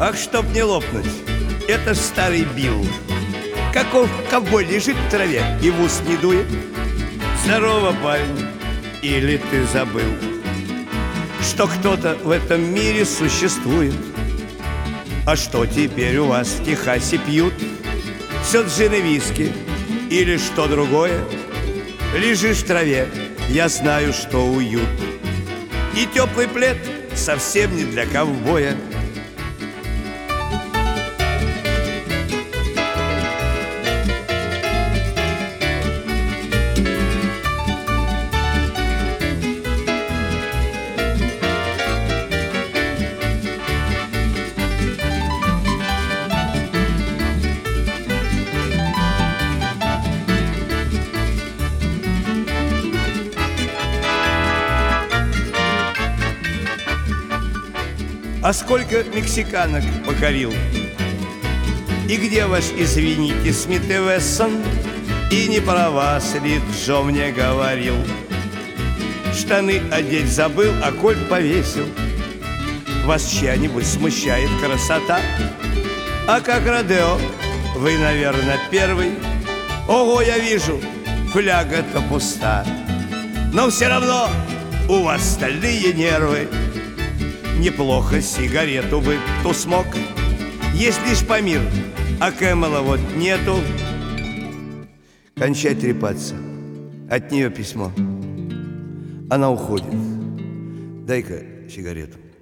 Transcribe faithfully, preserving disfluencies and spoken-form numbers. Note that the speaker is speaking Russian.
Ах, чтоб не лопнуть, это ж старый Билл. Каков ковбой лежит в траве и в ус не дует. Здорово, парень, или ты забыл, что кто-то в этом мире существует? А что теперь у вас в Техасе пьют? Все джин и виски или что другое? Лежишь в траве, я знаю, что уют. И теплый плед совсем не для ковбоя. А сколько мексиканок покорил? И где ваш, извините, Смит и Вессон? И не про вас ли Джо мне говорил? Штаны одеть забыл, а кольт повесил. Вас чья-нибудь смущает красота? А как Родео? Вы, наверное, первый. Ого, я вижу, фляга-то пуста. Но все равно у вас стальные нервы. Неплохо сигарету бы ту смог. Есть лишь Памир, а Кэмела вот нету. Кончай трепаться. От нее письмо. Она уходит. Дай-ка сигарету.